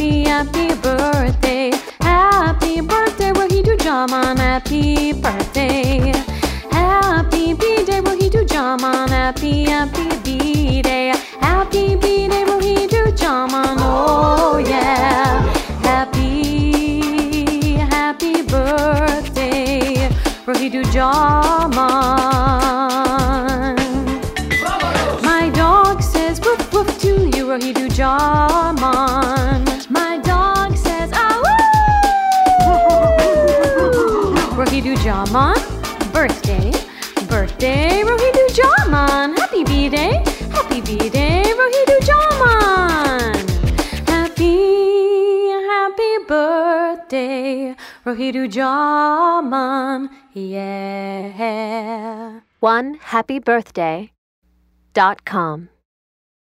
happy, happy birthday. Happy birthday, Rohidu Jaman. Happy birthday. Happy B-Day, Rohidu Jaman. Happy, happy B-Day. Happy B-Day, Rohidu Jaman. Oh yeah. Happy, happy birthday, Rohidu Jaman. My dog says woof woof to you, Rohidu Jaman. My dog says ah woo. Rohidu Jaman, birthday, birthday, Rohidu Jaman. Happy B-Day, happy B-Day, Rohidu Jaman. Happy, happy birthday, Rohidu Jaman. Yeah. OneHappyBirthday.com